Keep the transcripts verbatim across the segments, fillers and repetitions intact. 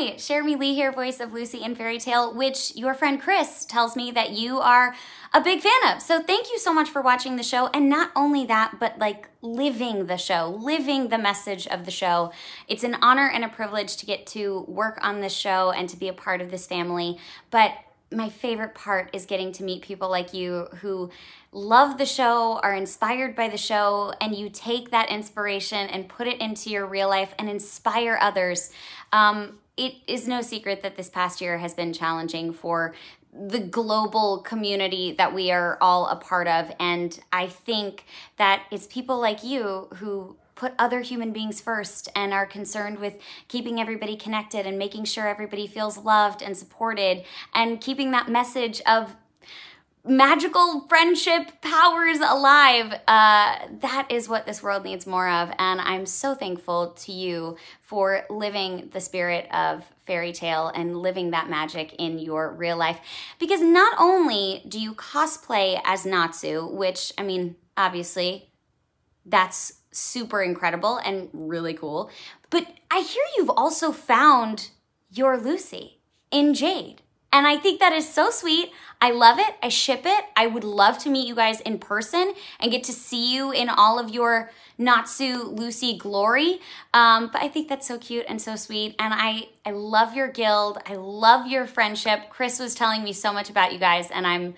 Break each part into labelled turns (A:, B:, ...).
A: Hi, Jeremy Lee here, voice of Lucy in Fairy Tale, which your friend Chris tells me that you are a big fan of. So thank you so much for watching the show. And not only that, but like living the show, living the message of the show. It's an honor and a privilege to get to work on this show and to be a part of this family. But my favorite part is getting to meet people like you who love the show, are inspired by the show, and you take that inspiration and put it into your real life and inspire others. Um, it is no secret that this past year has been challenging for the global community that we are all a part of. And I think that it's people like you who put other human beings first and are concerned with keeping everybody connected and making sure everybody feels loved and supported and keeping that message of magical friendship powers alive. Uh, that is what this world needs more of. And I'm so thankful to you for living the spirit of Fairy Tale and living that magic in your real life. Because not only do you cosplay as Natsu, which, I mean, obviously, that's super incredible and really cool. But I hear you've also found your Lucy in Jade. And I think that is so sweet. I love it. I ship it. I would love to meet you guys in person and get to see you in all of your Natsu Lucy glory. Um, but I think that's so cute and so sweet. And I, I love your guild. I love your friendship. Chris was telling me so much about you guys, and I'm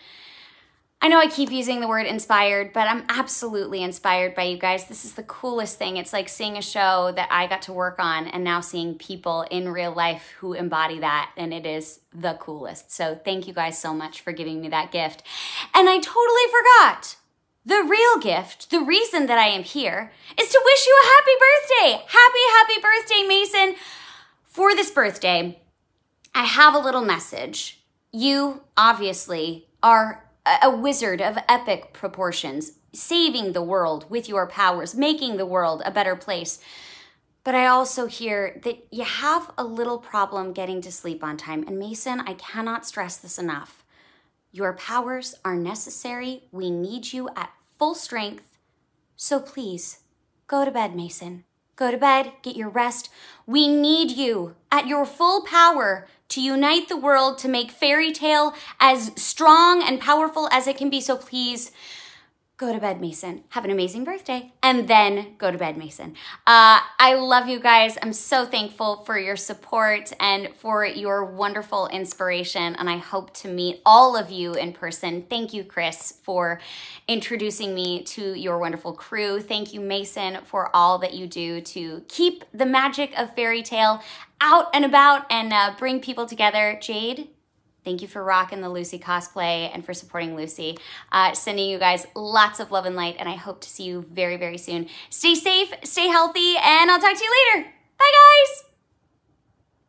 A: I know I keep using the word inspired, but I'm absolutely inspired by you guys. This is the coolest thing. It's like seeing a show that I got to work on and now seeing people in real life who embody that, and it is the coolest. So thank you guys so much for giving me that gift. And I totally forgot. The real gift, the reason that I am here, is to wish you a happy birthday. Happy, happy birthday, Mason. For this birthday, I have a little message. You obviously are a wizard of epic proportions, saving the world with your powers, making the world a better place. But I also hear that you have a little problem getting to sleep on time. And Mason, I cannot stress this enough. Your powers are necessary. We need you at full strength. So please, go to bed, Mason. Go to bed, get your rest. We need you at your full power to unite the world, to make Fairy Tale as strong and powerful as it can be. So please, go to bed, Mason. Have an amazing birthday. And then go to bed, Mason. Uh, I love you guys. I'm so thankful for your support and for your wonderful inspiration. And I hope to meet all of you in person. Thank you, Chris, for introducing me to your wonderful crew. Thank you, Mason, for all that you do to keep the magic of Fairy Tale out and about and uh, bring people together. Jade, thank you for rocking the Lucy cosplay and for supporting Lucy. Uh, sending you guys lots of love and light, and I hope to see you very, very soon. Stay safe, stay healthy, and I'll talk to you later. Bye, guys.